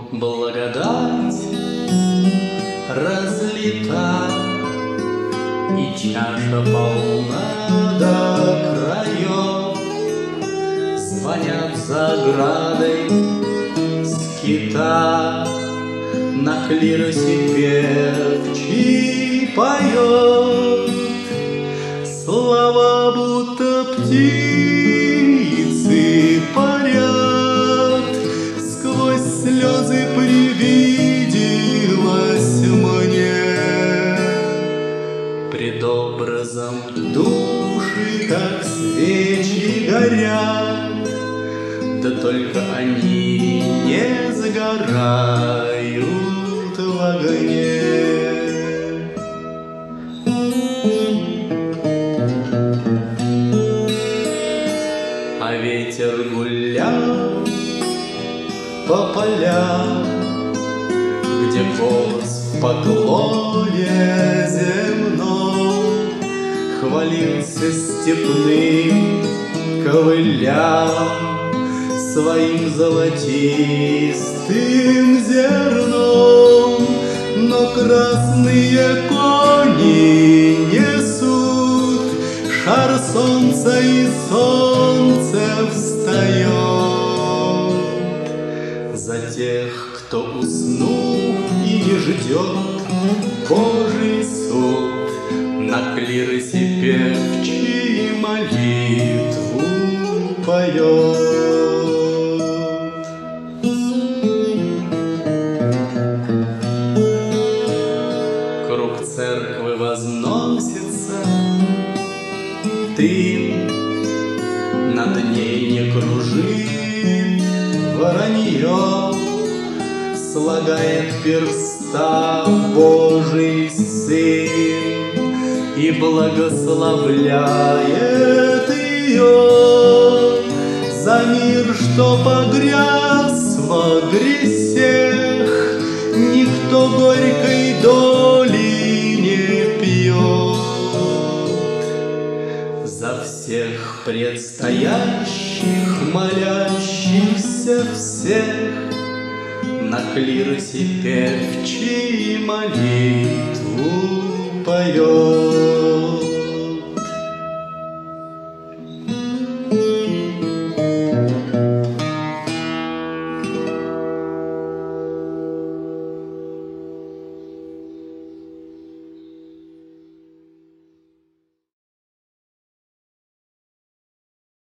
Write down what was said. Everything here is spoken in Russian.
Благодать разлита, и чаша полна до краев. Звонят за оградой скита, на клиросе певчий поет. Слова будто птицы парят, сквозь слезы привиделось мне. Пред образом души, как свечи, горят, да только они не загорают в огне. А ветер гулял по полям, где голос в поклоне земном хвалился степным ковылям своим золотистым зерном. Но красные кони несут шар солнца, и солнце встает за тех, кто уснул и ждет Божий суд. На клиросе певчий молитву поет. Круг церквы возносится дым, над ней не кружит воронье, слагает перста Божий Сын и благословляет ее. За мир, что погряз во грехах, никто горькой доли не пьет. За всех предстоящих, молящихся всех, на клиросе певчий молитву поет.